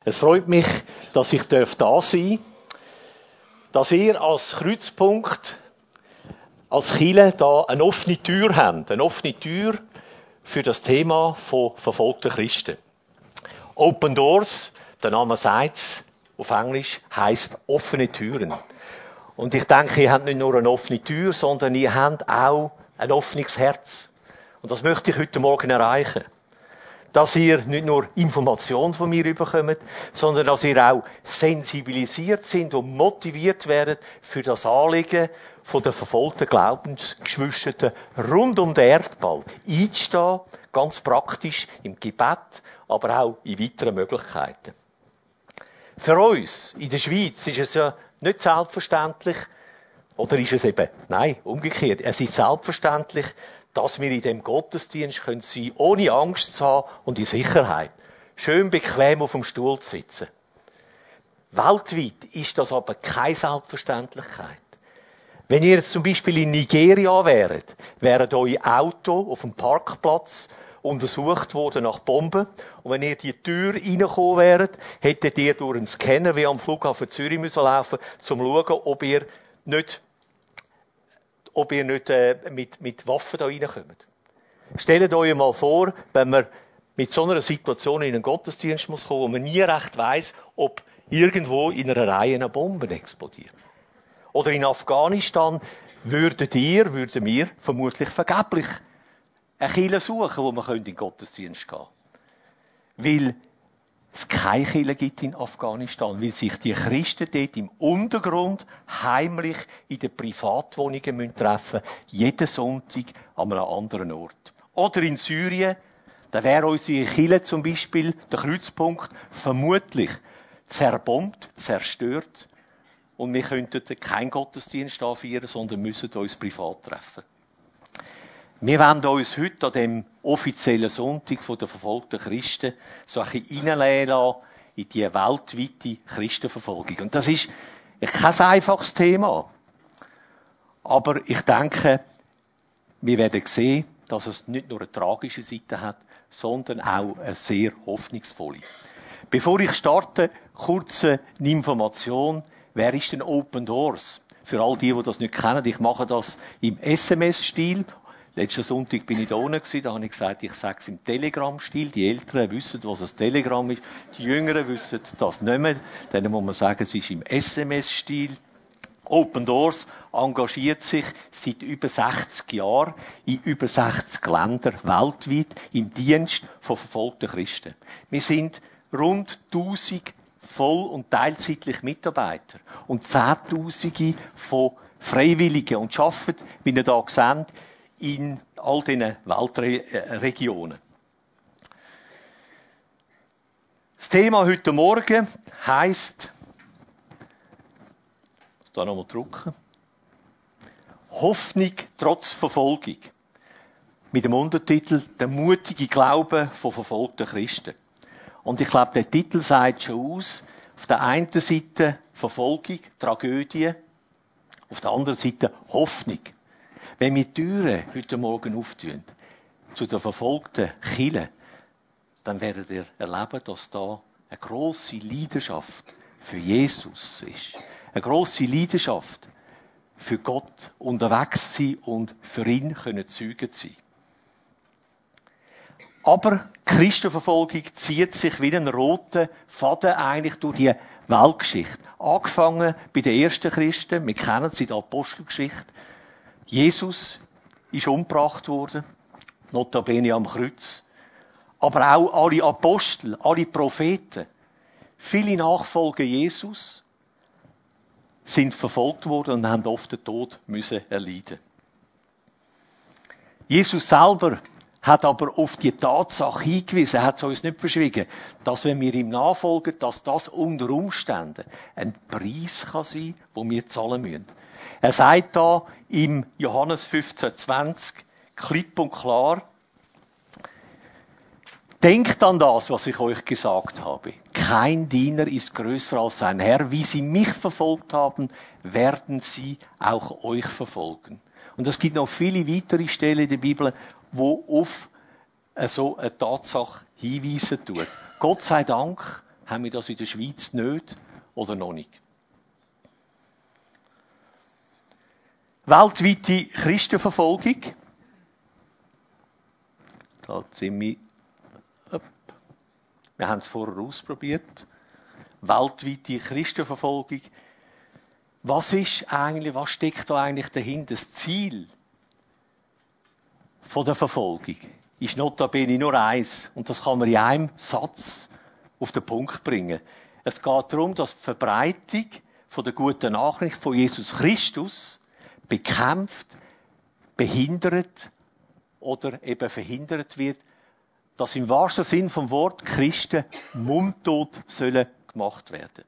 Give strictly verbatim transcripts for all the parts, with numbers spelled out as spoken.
Es freut mich, dass ich da sein darf, dass ihr als Kreuzpunkt, als Kirche da eine offene Tür habt, eine offene Tür für das Thema von verfolgten Christen. Open Doors, der Name sagt's, auf Englisch heisst offene Türen. Und ich denke, ihr habt nicht nur eine offene Tür, sondern ihr habt auch ein offenes Herz. Und das möchte ich heute Morgen erreichen. Dass ihr nicht nur Informationen von mir bekommt, sondern dass ihr auch sensibilisiert sind und motiviert werdet für das Anliegen von den verfolgten Glaubensgeschwister rund um den Erdball einzustehen, ganz praktisch im Gebet, aber auch in weiteren Möglichkeiten. Für uns in der Schweiz ist es ja nicht selbstverständlich, oder ist es eben, nein, umgekehrt, es ist selbstverständlich, dass wir in dem Gottesdienst können sein, ohne Angst zu haben und in Sicherheit. Schön bequem auf dem Stuhl zu sitzen. Weltweit ist das aber keine Selbstverständlichkeit. Wenn ihr jetzt zum Beispiel in Nigeria wäret, wären euer Auto auf dem Parkplatz untersucht worden nach Bomben. Und wenn ihr die Tür reingekommen wäret, hättet ihr durch einen Scanner wie am Flughafen Zürich müssen laufen, um zu schauen, ob ihr nicht ob ihr nicht äh, mit, mit Waffen da reinkommt. Stellt euch mal vor, wenn man mit so einer Situation in einen Gottesdienst muss kommen, wo man nie recht weiss, ob irgendwo in einer Reihe eine Bombe explodiert. Oder in Afghanistan würdet ihr, würden wir vermutlich vergeblich eine Kirche suchen, wo man in den Gottesdienst gehen könnte. Weil es keine Kirche gibt in Afghanistan, weil sich die Christen dort im Untergrund heimlich in den Privatwohnungen treffen müssen, jeden Sonntag an einem anderen Ort. Oder in Syrien, da wäre unsere Kirche zum Beispiel, der Kreuzpunkt, vermutlich zerbombt, zerstört und wir könnten keinen Gottesdienst anfeiern, sondern müssen uns privat treffen. Wir wollen uns heute an dem offiziellen Sonntag der verfolgten Christen so ein bisschen reinlegen lassen in die weltweite Christenverfolgung. Und das ist kein einfaches Thema. Aber ich denke, wir werden sehen, dass es nicht nur eine tragische Seite hat, sondern auch eine sehr hoffnungsvolle. Bevor ich starte, kurz eine Information. Wer ist denn Open Doors? Für all die, die das nicht kennen, ich mache das im S M S-Stil. Letzten Sonntag bin ich da unten, da habe ich gesagt, ich sage es im Telegram-Stil. Die Älteren wissen, was ein Telegram ist. Die Jüngeren wissen das nicht mehr. Dann muss man sagen, es ist im S M S-Stil. Open Doors engagiert sich seit über sechzig Jahren in über sechzig Ländern weltweit im Dienst von verfolgten Christen. Wir sind rund tausend voll- und teilzeitliche Mitarbeiter und Zehntausende von Freiwilligen und arbeiten, wie ihr hier seht, in all diesen Weltregionen. Das Thema heute Morgen heisst, da nochmal drücken, Hoffnung trotz Verfolgung. Mit dem Untertitel Der mutige Glaube von verfolgten Christen. Und ich glaube, der Titel sagt schon aus, auf der einen Seite Verfolgung, Tragödie, auf der anderen Seite Hoffnung. Wenn wir die Türen heute Morgen auftun, zu der verfolgten Kirche, dann werdet ihr erleben, dass da eine grosse Leidenschaft für Jesus ist. Eine grosse Leidenschaft für Gott unterwegs zu sein und für ihn können Zeugen zu sein. Aber die Christenverfolgung zieht sich wie ein roter Faden eigentlich durch die Weltgeschichte. Angefangen bei den ersten Christen, wir kennen sie in der Apostelgeschichte. Jesus ist umgebracht worden, notabene am Kreuz. Aber auch alle Apostel, alle Propheten, viele Nachfolger Jesus sind verfolgt worden und haben oft den Tod müssen erleiden. Jesus selber hat aber auf die Tatsache hingewiesen, er hat es uns nicht verschwiegen, dass wenn wir ihm nachfolgen, dass das unter Umständen ein Preis kann sein, den wir zahlen müssen. Er sagt da im Johannes fünfzehn zwanzig klipp und klar, denkt an das, was ich euch gesagt habe. Kein Diener ist größer als sein Herr. Wie sie mich verfolgt haben, werden sie auch euch verfolgen. Und es gibt noch viele weitere Stellen in der Bibel, wo auf so eine Tatsache hinweisen tut. Gott sei Dank haben wir das in der Schweiz nicht oder noch nicht. Weltweite Christenverfolgung. Da sind wir. Wir haben es vorher ausprobiert. Weltweite Christenverfolgung. Was ist eigentlich, was steckt da eigentlich dahinter? Das Ziel von der Verfolgung ist notabene nur eins. Und das kann man in einem Satz auf den Punkt bringen. Es geht darum, dass die Verbreitung von der guten Nachricht von Jesus Christus bekämpft, behindert oder eben verhindert wird, dass im wahrsten Sinn vom Wort Christen mundtot sollen gemacht werden.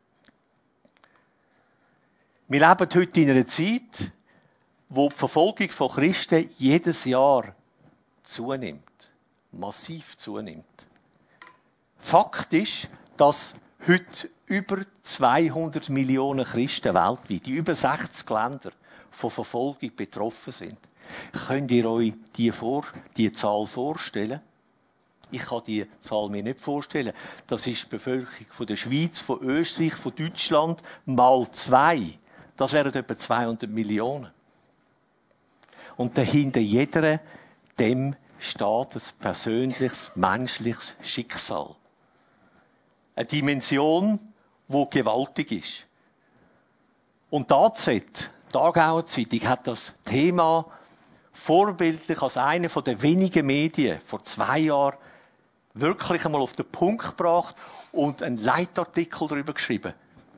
Wir leben heute in einer Zeit, wo die Verfolgung von Christen jedes Jahr zunimmt. Massiv zunimmt. Fakt ist, dass heute über zweihundert Millionen Christen weltweit, in über sechzig Ländern, von Verfolgung betroffen sind. Könnt ihr euch die, vor, die Zahl vorstellen? Ich kann die Zahl mir nicht vorstellen. Das ist die Bevölkerung von der Schweiz, von Österreich, von Deutschland mal zwei. Das wären etwa zweihundert Millionen. Und dahinter jeder dem steht ein persönliches, menschliches Schicksal. Eine Dimension, die gewaltig ist. Und die A Z, die Aargauer Zeitung, hat das Thema vorbildlich als eine der wenigen Medien vor zwei Jahren wirklich einmal auf den Punkt gebracht und einen Leitartikel darüber geschrieben.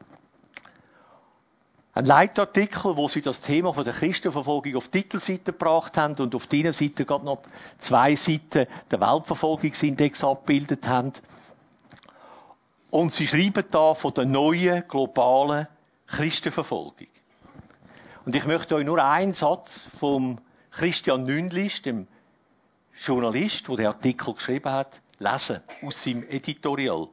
Ein Leitartikel, wo sie das Thema von der Christenverfolgung auf die Titelseite gebracht haben und auf dieser Seite gerade noch zwei Seiten der Weltverfolgungsindex abgebildet haben. Und sie schreiben da von der neuen globalen Christenverfolgung. Und ich möchte euch nur einen Satz vom Christian Nündlist, dem Journalist, der den Artikel geschrieben hat, lesen, aus seinem Editorial.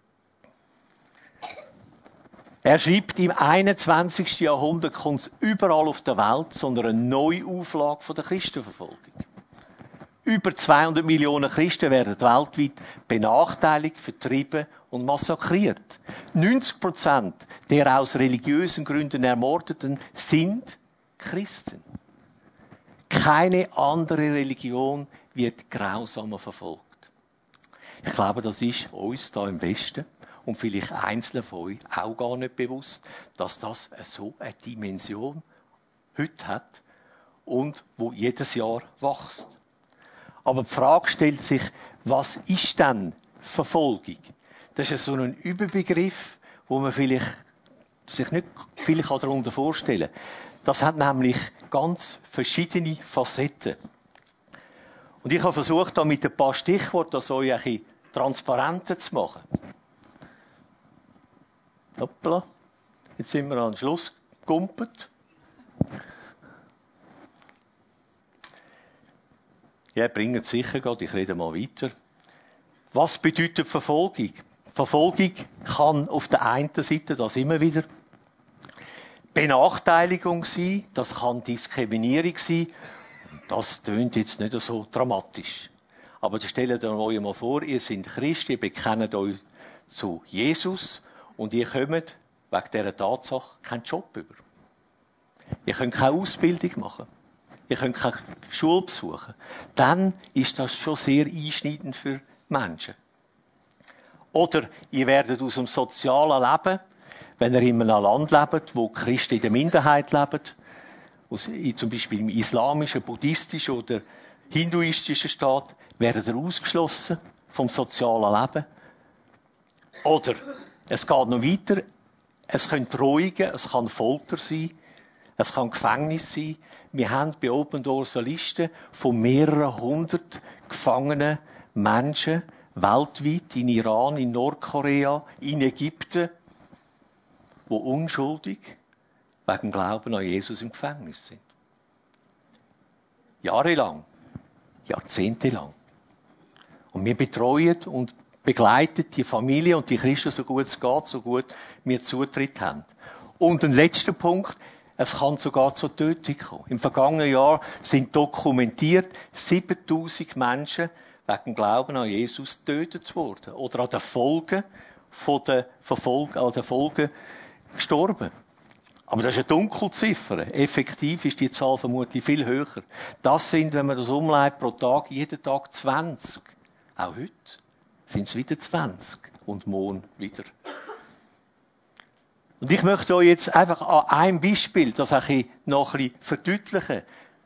Er schreibt, im einundzwanzigsten Jahrhundert kommt es überall auf der Welt zu einer Neuauflage von der Christenverfolgung. Über zweihundert Millionen Christen werden weltweit benachteiligt, vertrieben und massakriert. neunzig Prozent der aus religiösen Gründen Ermordeten sind Christen. Keine andere Religion wird grausamer verfolgt. Ich glaube, das ist uns da im Westen und vielleicht einzelnen von euch auch gar nicht bewusst, dass das so eine Dimension heute hat und wo jedes Jahr wächst. Aber die Frage stellt sich, was ist denn Verfolgung? Das ist so ein Überbegriff, wo man vielleicht sich nicht viel darunter vorstellen kann. Das hat nämlich ganz verschiedene Facetten. Und ich habe versucht, da mit ein paar Stichworten das euch ein bisschen transparenter zu machen. Hoppla. Jetzt sind wir am Schluss gegumpelt. Ja, bringt es sicher gerade, ich rede mal weiter. Was bedeutet Verfolgung? Verfolgung kann auf der einen Seite, das immer wieder, Benachteiligung sein, das kann Diskriminierung sein. Das tönt jetzt nicht so dramatisch. Aber stellt euch mal vor, ihr seid Christen, ihr bekennt euch zu Jesus und ihr kommt wegen dieser Tatsache keinen Job über. Ihr könnt keine Ausbildung machen. Ihr könnt keine Schule besuchen. Dann ist das schon sehr einschneidend für Menschen. Oder ihr werdet aus dem sozialen Leben, wenn ihr in einem Land lebt, wo Christen in der Minderheit leben, zum Beispiel im islamischen, buddhistischen oder hinduistischen Staat, werdet ihr ausgeschlossen vom sozialen Leben. Oder es geht noch weiter, es können Drohungen, es kann Folter sein, es kann Gefängnis sein. Wir haben bei Open Doors eine Liste von mehreren hundert gefangenen Menschen weltweit, in Iran, in Nordkorea, in Ägypten, die unschuldig wegen Glauben an Jesus im Gefängnis sind. Jahrelang, jahrzehntelang. Und wir betreuen und begleiten die Familie und die Christen so gut es geht, so gut wir Zutritt haben. Und ein letzter Punkt, es kann sogar zur Tötung kommen. Im vergangenen Jahr sind dokumentiert siebentausend Menschen wegen Glauben an Jesus getötet worden oder an den Folgen von den Verfolgen, also Folgen gestorben. Aber das ist eine Dunkelziffer. Effektiv ist die Zahl vermutlich viel höher. Das sind, wenn man das umleitet, pro Tag, jeden Tag zwanzig. Auch heute sind es wieder zwanzig. Und morgen wieder. Und ich möchte euch jetzt einfach an einem Beispiel, das ein bisschen noch ein bisschen verdeutlichen,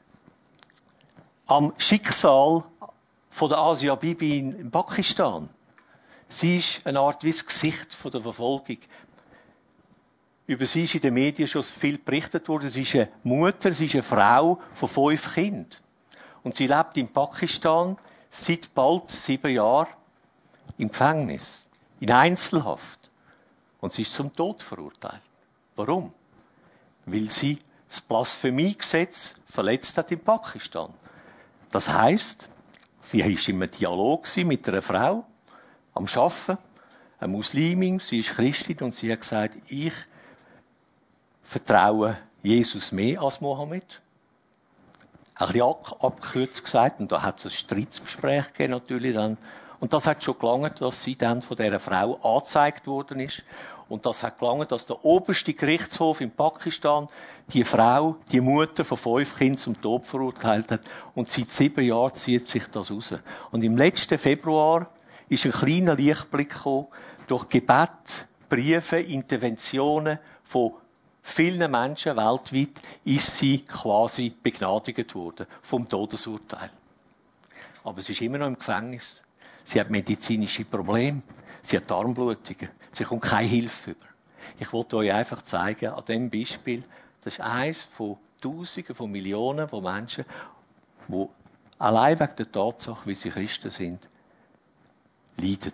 am Schicksal von der Asia Bibi in Pakistan. Sie ist eine Art wie das Gesicht von der Verfolgung. Über sie ist in den Medien schon viel berichtet worden. Sie ist eine Mutter, sie ist eine Frau von fünf Kindern. Und sie lebt in Pakistan seit bald sieben Jahren im Gefängnis, in Einzelhaft. Und sie ist zum Tod verurteilt. Warum? Weil sie das Blasphemiegesetz verletzt hat in Pakistan. Das heisst, sie war im Dialog mit einer Frau am Arbeiten, eine Muslimin, sie ist Christin und sie hat gesagt, ich vertraue Jesus mehr als Mohammed. Ein bisschen abgekürzt gesagt, und da hat es ein Streitgespräch gegeben natürlich dann. Und das hat schon gelangt, dass sie dann von dieser Frau angezeigt worden ist. Und das hat gelangt, dass der oberste Gerichtshof in Pakistan die Frau, die Mutter von fünf Kindern zum Tod verurteilt hat. Und seit sieben Jahren zieht sich das raus. Und im letzten Februar ist ein kleiner Lichtblick gekommen, durch Gebet, Briefe, Interventionen von vielen Menschen weltweit ist sie quasi begnadigt worden vom Todesurteil. Aber sie ist immer noch im Gefängnis. Sie hat medizinische Probleme. Sie hat Darmblutungen. Sie kommt keine Hilfe über. Ich wollte euch einfach zeigen, an diesem Beispiel, das ist eines von Tausenden, von Millionen von Menschen, die allein wegen der Tatsache, wie sie Christen sind, leiden.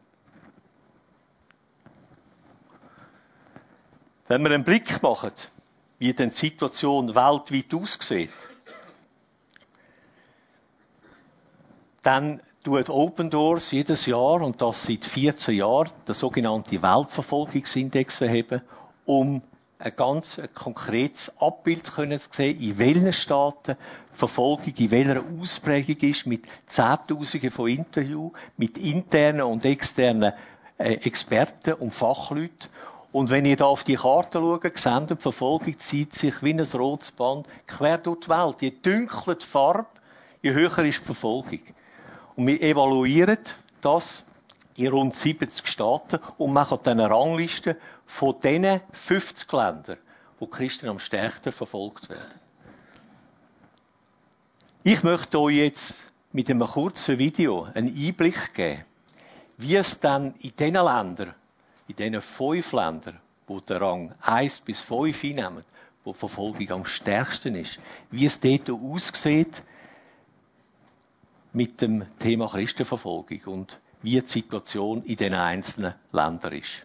Wenn wir einen Blick machen, wie denn die Situation weltweit aussieht, dann tut Open Doors jedes Jahr, und das seit vierzehn Jahren, den sogenannten Weltverfolgungsindex erheben, um ein ganz ein konkretes Abbild zu sehen, in welchen Staaten Verfolgung in welcher Ausprägung ist, mit Zehntausenden von Interviews, mit internen und externen äh, Experten und Fachleuten. Und wenn ihr da auf die Karte schaut, seht ihr, die Verfolgung zieht sich wie ein rotes Band quer durch die Welt. Je dunkler die Farbe, je höher ist die Verfolgung. Und wir evaluieren das in rund siebzig Staaten und machen dann eine Rangliste von diesen fünfzig Ländern, wo Christen am stärksten verfolgt werden. Ich möchte euch jetzt mit einem kurzen Video einen Einblick geben, wie es dann in diesen Ländern, in diesen fünf Ländern, wo der Rang eins bis fünf einnehmen, wo die Verfolgung am stärksten ist, wie es dort aussieht mit dem Thema Christenverfolgung und wie die Situation in den einzelnen Ländern ist.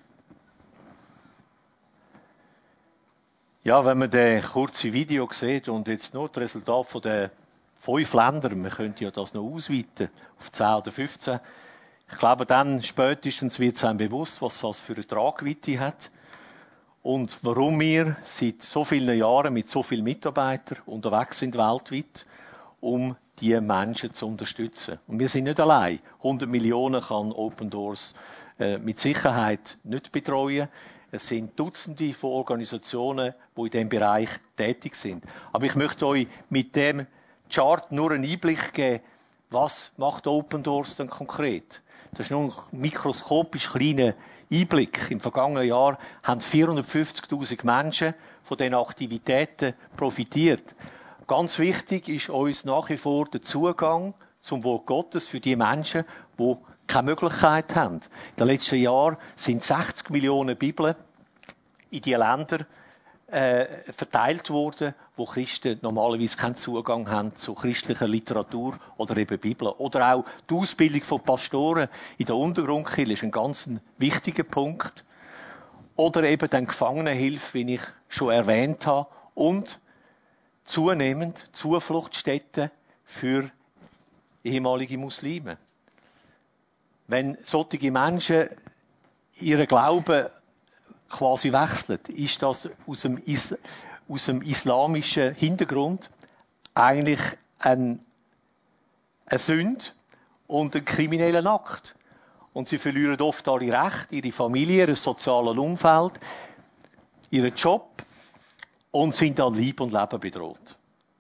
Ja, wenn man das kurze Video sieht und jetzt nur das Resultat von den fünf Ländern, man könnte ja das noch ausweiten auf zehn oder fünfzehn, ich glaube, dann spätestens wird es einem bewusst, was das für eine Tragweite hat und warum wir seit so vielen Jahren mit so vielen Mitarbeitern unterwegs sind weltweit, um die Menschen zu unterstützen. Und wir sind nicht allein. hundert Millionen kann Open Doors äh, mit Sicherheit nicht betreuen. Es sind Dutzende von Organisationen, die in diesem Bereich tätig sind. Aber ich möchte euch mit dem Chart nur einen Einblick geben, was macht Open Doors denn konkret? Das ist nur ein mikroskopisch kleiner Einblick. Im vergangenen Jahr haben vierhundertfünfzigtausend Menschen von diesen Aktivitäten profitiert. Ganz wichtig ist uns nach wie vor der Zugang zum Wort Gottes für die Menschen, die keine Möglichkeit haben. In den letzten Jahren sind sechzig Millionen Bibeln in die Länder äh, verteilt worden, wo Christen normalerweise keinen Zugang haben zu christlicher Literatur oder eben Bibel. Oder auch die Ausbildung von Pastoren in der Untergrundkirche ist ein ganz wichtiger Punkt. Oder eben dann Gefangenenhilfe, wie ich schon erwähnt habe. Und zunehmend Zufluchtsstätten für ehemalige Muslime. Wenn solche Menschen ihren Glauben quasi wechseln, ist das aus dem, Is- aus dem islamischen Hintergrund eigentlich ein, eine Sünde und ein krimineller Akt. und sie verlieren oft alle Rechte, ihre Familie, ihr soziales Umfeld, ihren Job und sind an Leib und Leben bedroht.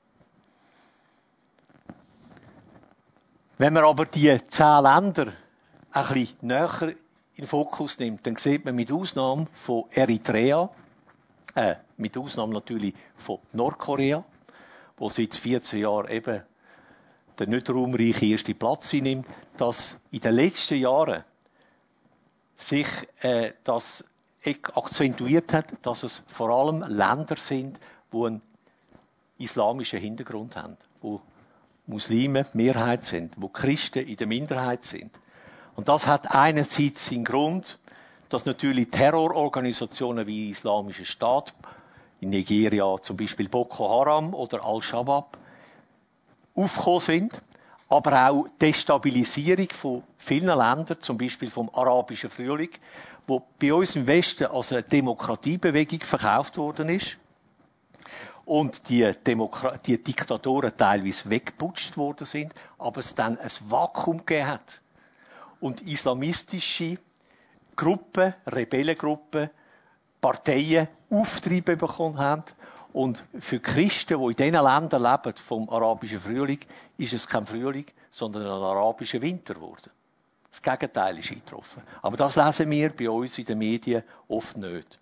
Wenn man aber die zehn Länder ein bisschen näher in den Fokus nimmt, dann sieht man mit Ausnahme von Eritrea, äh, mit Ausnahme natürlich von Nordkorea, wo seit vierzehn Jahren eben der nicht raumreiche erste Platz einnimmt, dass in den letzten Jahren sich äh, das akzentuiert hat, dass es vor allem Länder sind, die einen islamischen Hintergrund haben, wo Muslime Mehrheit sind, wo Christen in der Minderheit sind. Und das hat einerseits seinen Grund, dass natürlich Terrororganisationen wie Islamischer Staat, in Nigeria zum Beispiel Boko Haram oder Al-Shabaab, aufgekommen sind, aber auch Destabilisierung von vielen Ländern, zum Beispiel vom arabischen Frühling, wo bei uns im Westen als eine Demokratiebewegung verkauft worden ist und die, Demokra- die Diktatoren teilweise weggeputscht worden sind, aber es dann ein Vakuum gegeben hat und islamistische Gruppen, Rebellengruppen, Parteien Auftrieb bekommen haben. Und für Christen, die in diesen Ländern leben, vom arabischen Frühling, ist es kein Frühling, sondern ein arabischer Winter geworden. Das Gegenteil ist eingetroffen. Aber das lesen wir bei uns in den Medien oft nicht.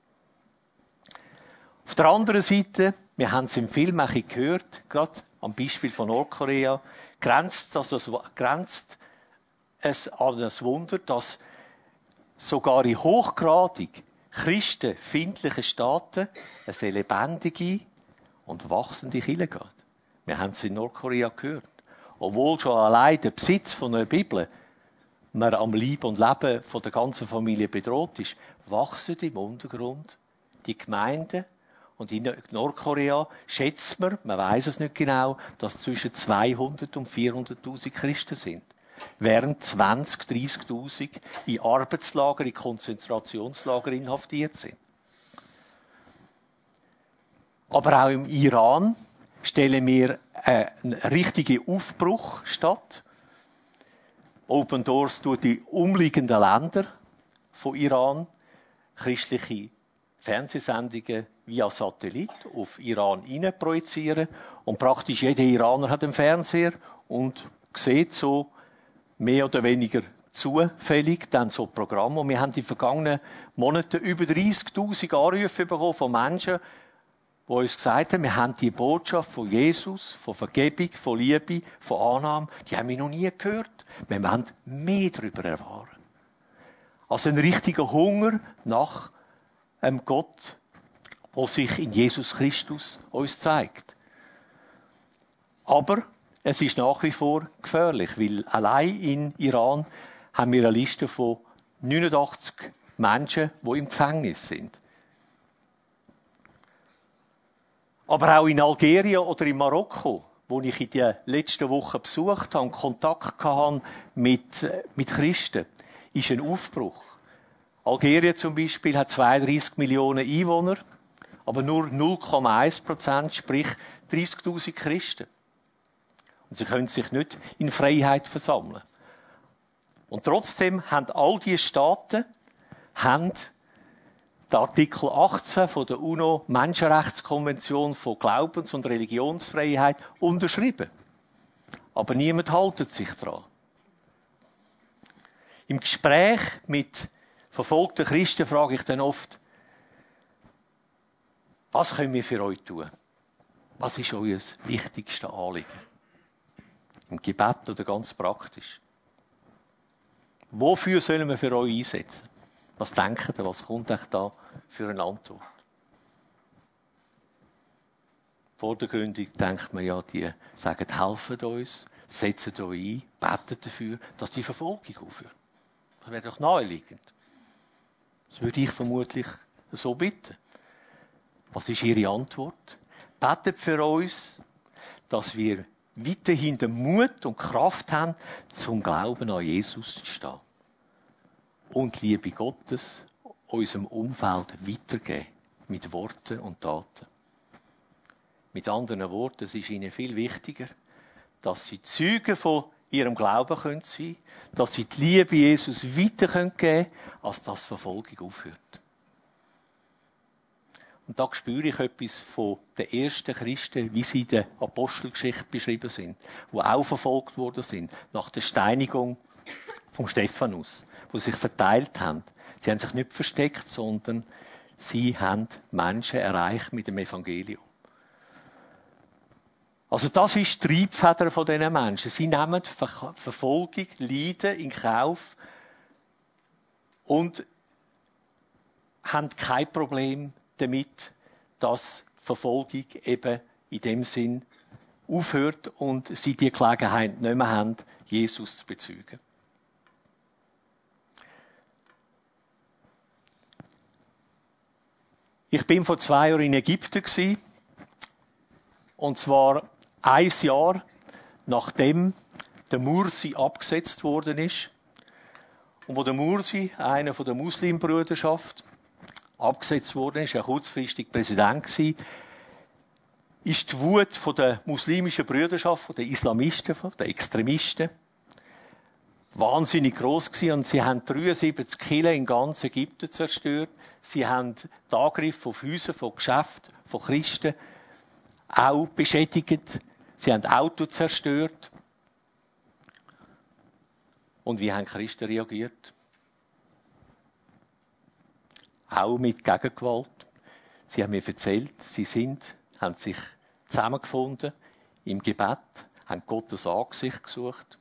Auf der anderen Seite, wir haben es im Film auch gehört, gerade am Beispiel von Nordkorea, grenzt, das, das, grenzt es an ein Wunder, dass sogar in hochgradig christenfeindlichen Staaten eine lebendige und wachsende Kirche geht. Wir haben es in Nordkorea gehört. Obwohl schon allein der Besitz von einer Bibel man am Leib und Leben von der ganzen Familie bedroht ist, wachsen im Untergrund die Gemeinden. Und in Nordkorea schätzt man, man weiß es nicht genau, dass zwischen zweihundert und vierhunderttausend Christen sind. Während zwanzig, dreissigtausend in Arbeitslager, in Konzentrationslager inhaftiert sind. Aber auch im Iran stellen wir einen richtigen Aufbruch statt. Open Doors tut die umliegenden Länder von Iran christliche Fernsehsendungen via Satellit auf Iran hinein projizieren. Und praktisch jeder Iraner hat einen Fernseher und sieht so mehr oder weniger zufällig dann so Programme. Und wir haben in den vergangenen Monaten über dreissigtausend Anrufe bekommen von Menschen, die uns gesagt haben, wir haben die Botschaft von Jesus, von Vergebung, von Liebe, von Annahme, die haben wir noch nie gehört. Wir wollen mehr darüber erfahren. Also ein richtiger Hunger nach einem Gott, der sich in Jesus Christus uns zeigt. Aber es ist nach wie vor gefährlich, weil allein in Iran haben wir eine Liste von neunundachtzig Menschen, die im Gefängnis sind. Aber auch in Algerien oder in Marokko, wo ich in den letzten Wochen besucht habe und Kontakt hatte mit, mit Christen, ist ein Aufbruch. Algerien zum Beispiel hat zweiunddreißig Millionen Einwohner, aber nur null Komma eins Prozent, sprich dreißigtausend Christen. Und sie können sich nicht in Freiheit versammeln. Und trotzdem haben all diese Staaten haben den Artikel achtzehn von der UNO-Menschenrechtskonvention von Glaubens- und Religionsfreiheit unterschrieben. Aber niemand hält sich daran. Im Gespräch mit verfolgten Christen frage ich dann oft, was können wir für euch tun? Was ist euer wichtigstes Anliegen? Im Gebet oder ganz praktisch. Wofür sollen wir für euch einsetzen? Was denkt ihr, was kommt euch da für eine Antwort? Vordergründig denkt man ja, die sagen, helft uns, setzt euch ein, betet dafür, dass die Verfolgung aufhört. Das wäre doch naheliegend. Das würde ich vermutlich so bitten. Was ist Ihre Antwort? Betet für uns, dass wir weiterhin den Mut und Kraft haben, zum Glauben an Jesus zu stehen. Und Liebe Gottes unserem Umfeld weitergeben. Mit Worten und Taten. Mit anderen Worten, es ist ihnen viel wichtiger, dass sie Zeugen von ihrem Glauben können sein, dass sie die Liebe Jesus weitergeben können, als dass Verfolgung aufhört. Und da spüre ich etwas von den ersten Christen, wie sie in der Apostelgeschichte beschrieben sind, die auch verfolgt worden sind, nach der Steinigung vom Stephanus, wo sie sich verteilt haben. Sie haben sich nicht versteckt, sondern sie haben Menschen erreicht mit dem Evangelium. Also das ist die Triebfeder von diesen Menschen. Sie nehmen Ver- Verfolgung, Leiden in Kauf und haben kein Problem damit, dass Verfolgung eben in dem Sinn aufhört und sie die Gelegenheit nicht mehr haben, Jesus zu bezeugen. Ich bin vor zwei Jahren in Ägypten gewesen, und zwar ein Jahr nachdem der Mursi abgesetzt worden ist. Und wo der Mursi, einer von der Muslimbrüderschaft, abgesetzt worden ist, ja kurzfristig Präsident gewesen, ist die Wut von der muslimischen Brüderschaft, von den Islamisten, von den Extremisten, wahnsinnig gross gewesen. Und sie haben dreiundsiebzig Kirchen in ganz Ägypten zerstört. Sie haben die Angriffe auf Häuser von Geschäften, von Christen auch beschädigt. Sie haben Autos zerstört. Und wie haben Christen reagiert? Auch mit Gegengewalt. Sie haben mir erzählt, sie sind, haben sich zusammengefunden im Gebet, haben Gottes Angesicht gesucht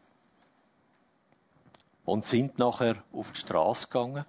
und sind nachher auf die Straße gegangen.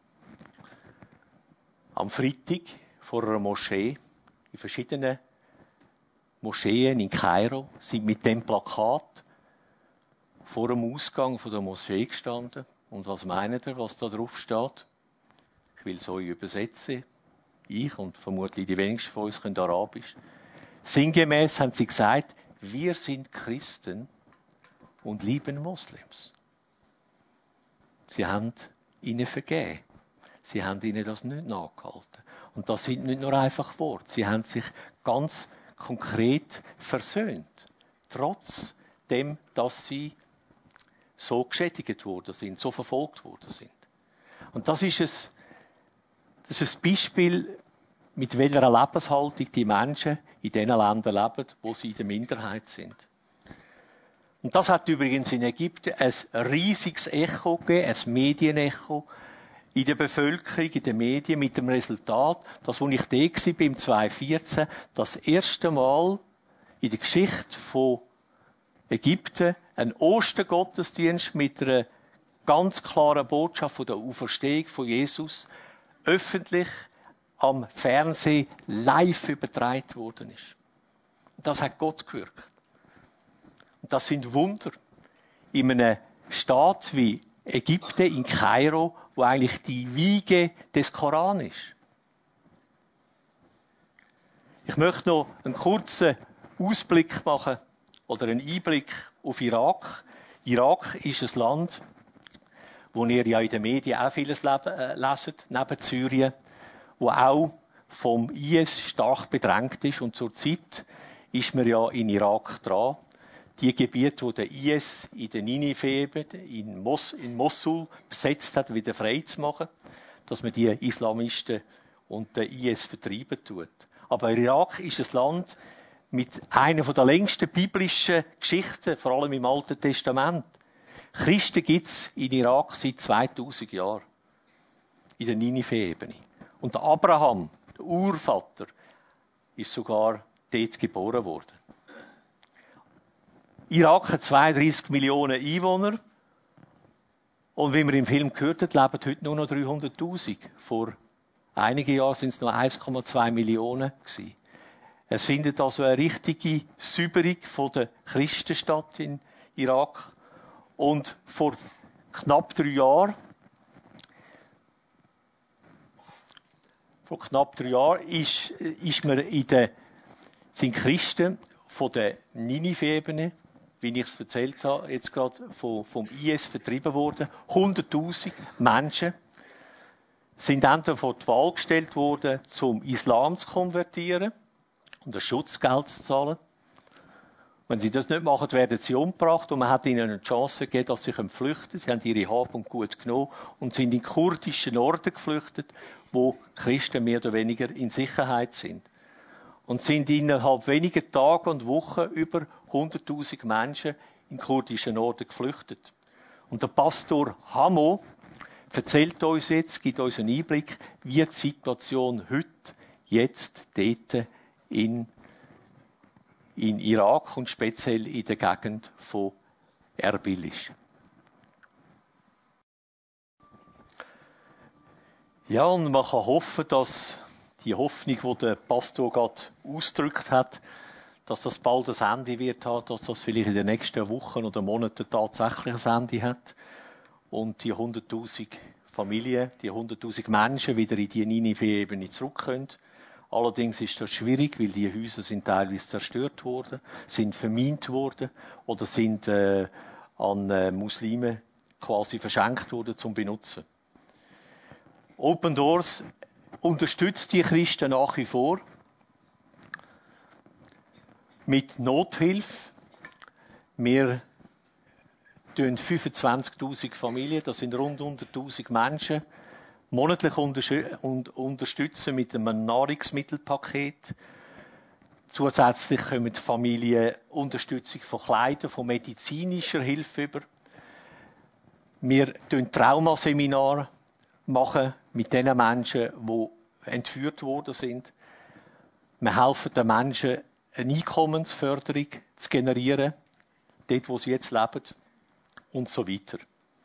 Am Freitag vor einer Moschee, in verschiedenen Moscheen in Kairo, sind mit dem Plakat vor dem Ausgang von der Moschee gestanden. Und was meint ihr, was da drauf steht? Ich will es euch übersetzen. Ich und vermutlich die wenigsten von uns können Arabisch. Sinngemäß haben sie gesagt, wir sind Christen und lieben Moslems. Sie haben ihnen vergeben. Sie haben ihnen das nicht nachgehalten. Und das sind nicht nur einfach Worte. Sie haben sich ganz konkret versöhnt. Trotz dem, dass sie so geschädigt worden sind, so verfolgt worden sind. Und das ist es, das ist ein Beispiel, mit welcher Lebenshaltung die Menschen in den Ländern leben, wo sie in der Minderheit sind. Und das hat übrigens in Ägypten ein riesiges Echo gegeben, ein Medienecho in der Bevölkerung, in den Medien, mit dem Resultat, dass, als ich da war, im zweitausendvierzehn, das erste Mal in der Geschichte von Ägypten ein Ostergottesdienst mit einer ganz klaren Botschaft von der Auferstehung von Jesus öffentlich am Fernsehen live übertragen worden ist. Und das hat Gott gewirkt. Und das sind Wunder in einem Staat wie Ägypten, in Kairo, wo eigentlich die Wiege des Koran ist. Ich möchte noch einen kurzen Ausblick machen oder einen Einblick auf Irak. Irak ist ein Land, wo ihr ja in den Medien auch vieles leset, neben Syrien, wo auch vom I S stark bedrängt ist. Und zurzeit ist man ja in Irak dran, die Gebiete, wo der I S in den Ninive, in, Mos, in Mosul besetzt hat, wieder frei zu machen, dass man die Islamisten und den I S vertreiben tut. Aber Irak ist ein Land mit einer der längsten biblischen Geschichten, vor allem im Alten Testament. Christen gibt es in Irak seit zweitausend Jahren. In der Ninive-Ebene. Und der Abraham, der Urvater, ist sogar dort geboren worden. Irak hat zweiunddreißig Millionen Einwohner. Und wie wir im Film gehört haben, leben heute nur noch dreihunderttausend. Vor einigen Jahren sind es noch eins Komma zwei Millionen gewesen. Es findet also eine richtige Säuberung von der Christen statt in Irak. Und vor knapp drei Jahren, vor knapp drei Jahren ist, ist man in der, sind Christen von der Ninive-Ebene, wie ich es erzählt habe, jetzt gerade vom, vom I S vertrieben worden. hunderttausend Menschen sind dann vor die Wahl gestellt worden, zum Islam zu konvertieren und ein Schutzgeld zu zahlen. Wenn sie das nicht machen, werden sie umgebracht und man hat ihnen eine Chance gegeben, dass sie flüchten können. Sie haben ihre Hab und Gut genommen und sind in den kurdischen Norden geflüchtet, wo Christen mehr oder weniger in Sicherheit sind. Und sind innerhalb weniger Tage und Wochen über hunderttausend Menschen in den kurdischen Norden geflüchtet. Und der Pastor Hamo erzählt uns jetzt, gibt uns einen Einblick, wie die Situation heute, jetzt, dort in, in Irak und speziell in der Gegend von Erbil ist. Ja, und man kann hoffen, dass die Hoffnung, die der Pastor gerade ausgedrückt hat, dass das bald ein Ende wird haben, dass das vielleicht in den nächsten Wochen oder Monaten tatsächlich ein Ende hat und die hunderttausend Familien, die hunderttausend Menschen wieder in die Ninive-Ebene zurück können. Allerdings ist das schwierig, weil die Häuser sind teilweise zerstört worden, sind vermint worden oder sind äh, an äh, Muslime quasi verschenkt worden zum Benutzen. Open Doors unterstützt die Christen nach wie vor mit Nothilfe. Wir tun fünfundzwanzigtausend Familien, das sind rund hunderttausend Menschen, monatlich unterstützen mit einem Nahrungsmittelpaket. Zusätzlich kommen die Familien Unterstützung von Kleidern, von medizinischer Hilfe über. Wir machen Traumaseminare machen mit den Menschen, die entführt worden sind. Wir helfen den Menschen, eine Einkommensförderung zu generieren, dort, wo sie jetzt leben, und so weiter.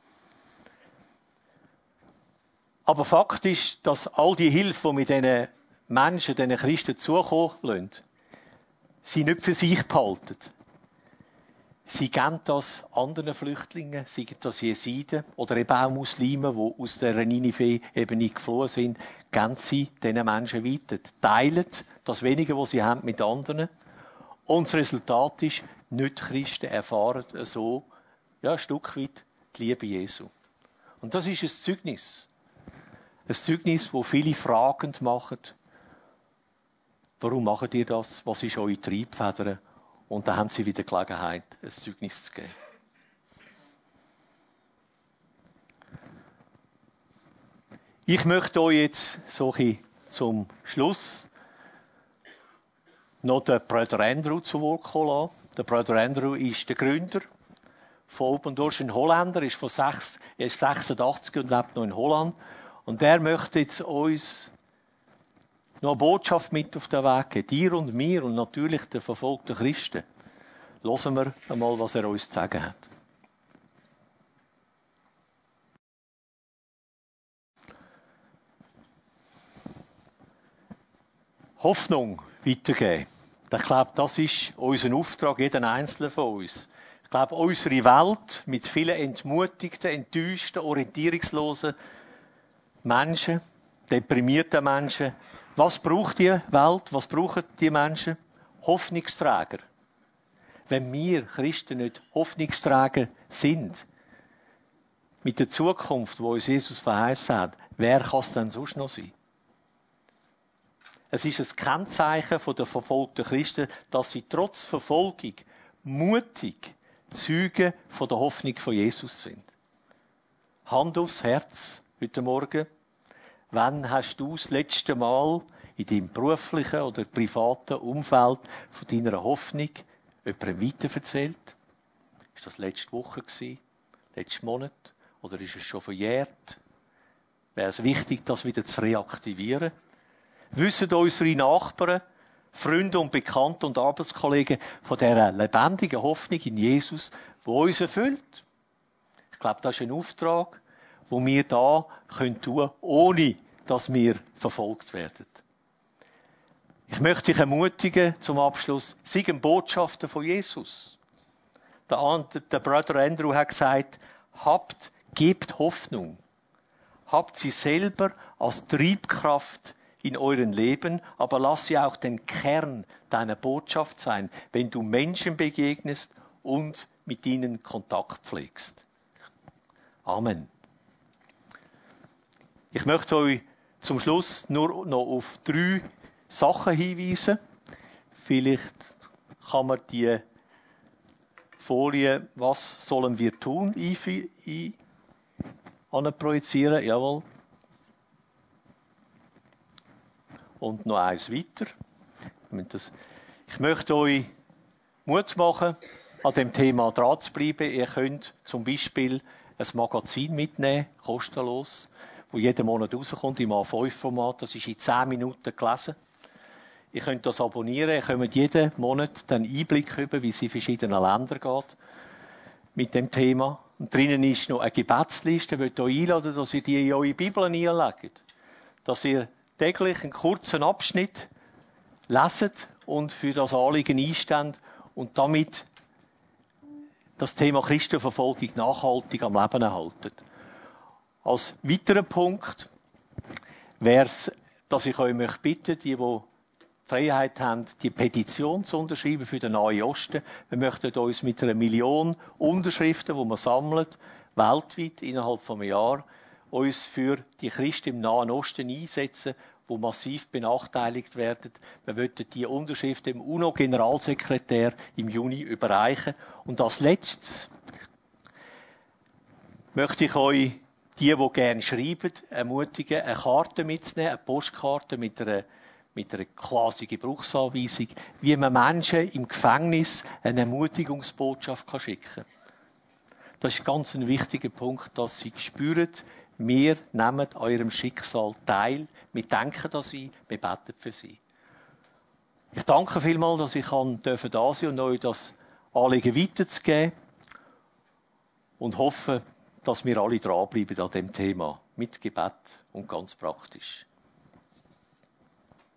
Aber Fakt ist, dass all die Hilfe, die mit diesen Menschen, diesen Christen zukommen lassen, sie nicht für sich behalten. Sie geben das anderen Flüchtlingen, seien das Jesiden oder eben auch Muslime, die aus der Ninive-Ebene geflohen sind, geben sie diesen Menschen weiter. Teilen das Wenige, was sie haben, mit anderen. Und das Resultat ist, Nicht-Christen erfahren so ja, ein Stück weit die Liebe Jesu. Und das ist ein Zeugnis. Ein Zeugnis, wo viele fragend machen. Warum macht ihr das? Was ist eure Triebfeder? Und da haben sie wieder Gelegenheit, ein Zeugnis zu geben. Ich möchte euch jetzt so ein zum Schluss noch den Brother Andrew zu Wort kommen lassen. Der Brother Andrew ist der Gründer von Open Doors, ein Holländer, ist von sechs, er ist sechsundachtzig und lebt noch in Holland. Und der möchte jetzt uns noch eine Botschaft mit auf den Weg geben. Dir und mir und natürlich den verfolgten Christen. Hören wir einmal, was er uns zu sagen hat. Hoffnung weitergeben. Ich glaube, das ist unser Auftrag, jeden Einzelnen von uns. Ich glaube, unsere Welt mit vielen entmutigten, enttäuschten, orientierungslosen Menschen, deprimierten Menschen. Was braucht die Welt? Was brauchen die Menschen? Hoffnungsträger. Wenn wir Christen nicht Hoffnungsträger sind, mit der Zukunft, die uns Jesus verheißen hat, wer kann es denn sonst noch sein? Es ist ein Kennzeichen der verfolgten Christen, dass sie trotz Verfolgung mutig Zeugen von der Hoffnung von Jesus sind. Hand aufs Herz heute Morgen. Wann hast du das letzte Mal in deinem beruflichen oder privaten Umfeld von deiner Hoffnung jemandem weiterverzählt? Ist das letzte Woche gewesen? Letzten Monat? Oder ist es schon verjährt? Wäre es wichtig, das wieder zu reaktivieren? Wissen unsere Nachbarn, Freunde und Bekannte und Arbeitskollegen von dieser lebendigen Hoffnung in Jesus, die uns erfüllt? Ich glaube, das ist ein Auftrag, den wir da tun können, ohne dass wir verfolgt werden. Ich möchte dich ermutigen, zum Abschluss, sei ein Botschafter von Jesus. Der, der Brother Andrew hat gesagt, habt, gebt Hoffnung. Habt sie selber als Triebkraft in eurem Leben, aber lass sie auch den Kern deiner Botschaft sein, wenn du Menschen begegnest und mit ihnen Kontakt pflegst. Amen. Ich möchte euch zum Schluss nur noch auf drei Sachen hinweisen. Vielleicht kann man die Folie, was sollen wir tun, ein, ein, projizieren, jawohl. Und noch eins weiter. Ich möchte euch Mut machen, an dem Thema dran zu bleiben. Ihr könnt zum Beispiel ein Magazin mitnehmen, kostenlos, wo jeden Monat rauskommt im A fünf Format. Das ist in zehn Minuten gelesen. Ihr könnt das abonnieren. Ihr könnt jeden Monat den Einblick über, wie es in verschiedenen Ländern geht mit dem Thema. Und drinnen ist noch eine Gebetsliste. Ich möchte euch einladen, dass ihr die in eure Bibel einlegt. Dass ihr täglich einen kurzen Abschnitt leset und für das Anliegen einsteht und damit das Thema Christenverfolgung nachhaltig am Leben erhalten. Als weiterer Punkt wäre es, dass ich euch möchte bitten, die, die Freiheit haben, die Petition zu unterschreiben für den Nahen Osten. Wir möchten uns mit einer Million Unterschriften, die wir sammeln, weltweit innerhalb von einem Jahr, uns für die Christen im Nahen Osten einsetzen, die massiv benachteiligt werden. Wir möchten die Unterschrift dem UNO-Generalsekretär im Juni überreichen. Und als Letztes möchte ich euch, die, die gerne schreiben, ermutigen, eine Karte mitzunehmen, eine Postkarte mit einer, mit einer quasi Gebrauchsanweisung, wie man Menschen im Gefängnis eine Ermutigungsbotschaft schicken kann. Das ist ganz ein wichtiger Punkt, dass sie spüren, wir nehmen an eurem Schicksal teil, wir denken an sie, wir beten für sie. Ich danke vielmals, dass ich da sein und euch das Anliegen weiterzugeben und hoffe, dass wir alle dranbleiben an dem Thema, mit Gebet und ganz praktisch.